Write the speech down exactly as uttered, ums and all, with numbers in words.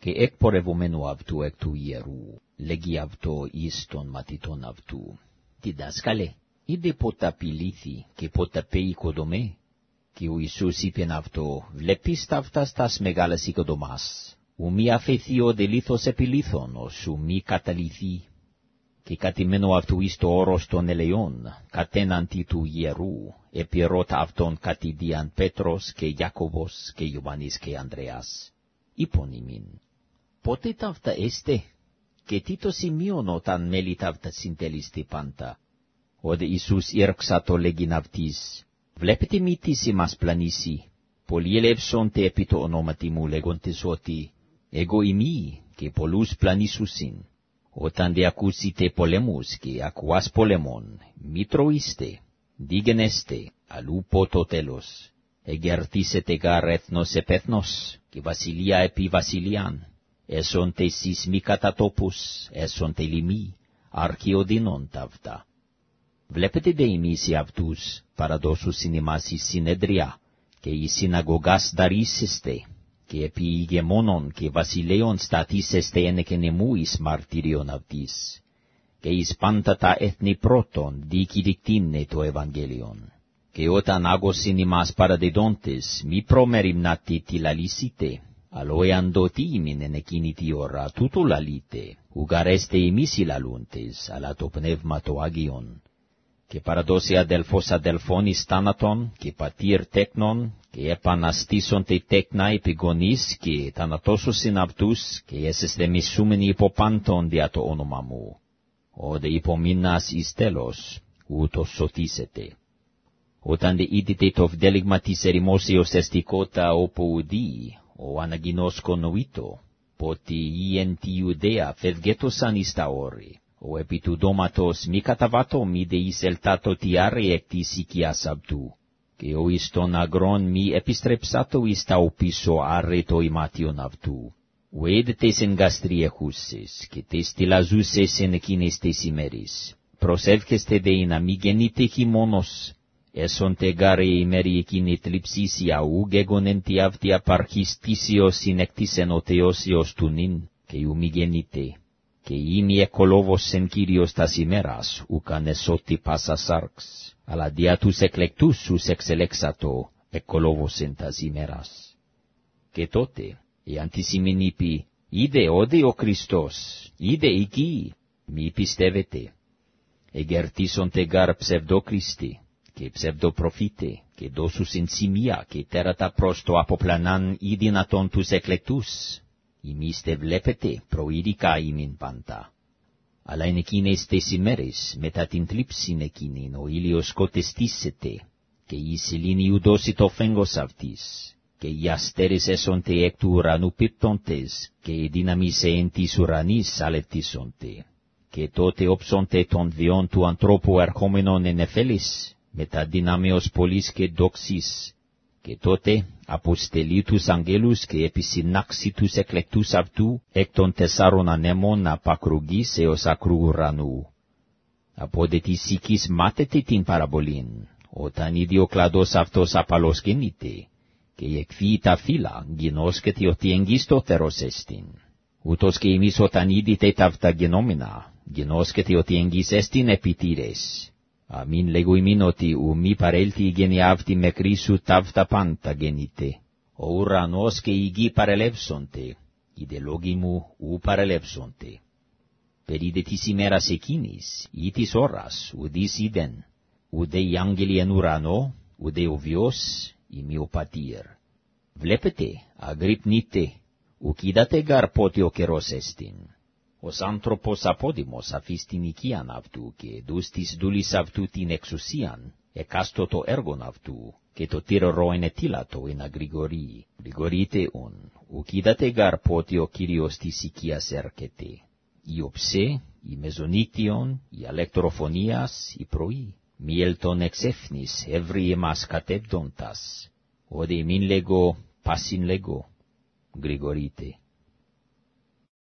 και εκπορευομένου αυτού εκ του ιερού, λέγει αυτό εις των μαθητών αυτού. Διδάσκαλε, είδε πότα πηλήθη και πότα πέ οικοδομέ, και ο Ιησούς είπεν αυτό, βλέπεις ταύτας τας μεγάλας οικοδομάς, ου μη αφαιθεί ο δελήθος επιλήθων, ως ου μη καταλυθεί. Και κατημένω αυτού εις το όρος των ελαιών, κατέναντι του ιερού, επιρώτα αυτόν κατηδίαν Πέτρος και Ιάκωβος και Ιωάννης και Ανδρέας. Είπον ημίν, πότε ταύτα έστε, και τι το σημείον όταν μέλη ταύτα συντελείστε πάντα. Όδε Ιησούς ήρξατο λέγειν αυτής, βλέπετε μη τι ημάς πλανήσει, πολλοί ελεύσονται επί το ονόματι μου λέγοντες ότι, εγώ ημί και πολλούς πλανήσουσιν. Όταν δε ακούσετε πολέμους και ακουάς πολεμών, μη τροείστε, δίγενεστε, αλλού πω το τέλος. Εγερτήσετε γαρ έθνος επ' έθνος, και βασιλεία επί βασιλείαν. Έσονται εσείς μη κατά τόπους, έσονται λοιμοί, αρχαιοδίνων ταύτα. Βλέπετε δε εμείς αυτούς, παραδώσουσιν ημάς εις συνέδρια, και εις συναγωγάς δαρίσεστε, και επί ηγεμόνων και βασιλέων στατήσεστε ένεκεν εμού εις μαρτύριον αυτής, και εις πάντα τα έθνη πρώτον δικηρυκτήνε το Ευαγγέλιον. Και όταν άγωσιν ημάς παραδεδόντες, μη προμεριμνάτε τι λαλήσετε, αλλο εάν δοθεί ημίν εν εκείνη τη ώρα τούτο λαλείτε, ουγαρέστε εμείς οι λαλούντες, αλλά το πνεύμα το Άγιον. Και παραδώσει αδελφός αδελφών εις θάνατον, και πατήρ τέκνον, και επαναστήσονται τέκνα επί γονείς, και θανατώσουσιν αυτούς, και έσεστε μισούμενοι υποπάντων δια το όνομα μου. Όδε υπομείνας εις τέλος, ούτως σωτήσετε. Όταν δε είδετε το βδέλιγμα της ερημόσεως εστικότα όπου ουδεί, ο αναγινώσκον νοήτο, πότι ή εν τη Ιουδαία φευγέτωσαν εις τα όρη, ο επί του δώματος μη καταβάτω μη δε εις ελτάτο τι άρε εκ της οικίας αυτού, και ο εις των αγρών μη επιστρεψάτο εις τα οπίσω άρε το ημάτιον αυτού. Ουέδ τες εγκαστριεχούσες, και τες τυλαζούσες εν εκείνες τες ημέρες. Προσεύχεστε δε να μη γεννείτε χειμώνος, έσονται γάρε ημέρη εκείνη τλιψίσια ου γέγονεν τι αυτή απαρχιστήσιος συνεκτήσεν ο Θεός Υιός του νυν, και ου μη γεννείτε. Και ήμι εκολόβωσεν Κύριος τας ημέρας, ουκαν εσώτη πάσα σάρξ, αλλά δια τους εκλεκτούς τους εξελέξατο, εκολόβωσεν τας ημέρας. Και τότε, εάν τη σημήν είπε, είδε όδε ο Χριστός, είδε εκεί, μη πιστεύετε. Εγερτήσονται γαρ ψευδόκριστοι, και ψευδοπροφήτε, και δώσουσιν σημεία, και τέρατα προς το αποπλανάν ή δυνατόν τους εκλεκτούς. Ημείς τε βλέπετε, προείρικα ημίν πάντα. Αλλά εν εκείνες τες ημέρες, μετά την θλίψην εκείνην, ο ήλιος σκοτεστήσεται, και η σελήνη ουδώσει το φέγγος αυτής, και οι αστέρες έσονται εκ του ουρανού πίπτοντες, και οι δύναμις εν της ουρανής αλευτήσονται. Και τότε όψονται των βιών του ανθρώπου ερχόμενων εν εφέλης, μετά δυνάμεως πολλής και δόξης. Και τότε αποστελεί τους αγγέλους και επισυνάξει τους εκλεκτούς αυτού εκ των τεσσάρων ανέμων απακρουγής έως ακρού ουρανού. Από δε της οικής μάθετε την παραβολήν, όταν ήδη ο κλαδός αυτός απαλώς γεννείται, και εκφύει τα φύλλα, γινώσκεται ότι εγγίστοτερος εστιν. Ούτως και εμείς όταν είδητε ταύτα γενόμενα, γινώσκεται ότι εγγύς εστιν επιτήρες. Αμήν λέγω ημίν ότι ου μη παρέλθει η γένεια αυτή με κρίσου ταύτα πάντα γεννείται. Ο ουρανός και η γη παρελεύσονται, οι δε λόγοι μου ου παρελεύσονται. Περί της ημέρας εκείνης, ή της ώρας, ουδείς είδεν, ουδέ οι άγγελοι εν ουρανό, ουδέ ο βιος, ή μη ο πατήρ. Βλέπετε, αγρυπνείτε, ουκ είδατε γαρ πότε ο καιρός εστιν. Ως άνθρωπος απόδημος αφής την οικίαν αυτού, και δούς της δούλης αυτού την εξουσίαν, εκάστο το έργον αυτού, και το τύρωρο ενετήλατο εν αγρηγορεί. Γρηγορείτε ον, ουκ είδατε γαρ πότε ο Κύριος της οικίας έρχεται. Η οψέ, η μεζονύκτιον, η αλεκτροφωνίας, η πρωί, μη ελτον εξέφνης, εύρη εμάς κατέπτοντας. Όδε μην λέγω, πάσιν λέγω, γρηγορείτε.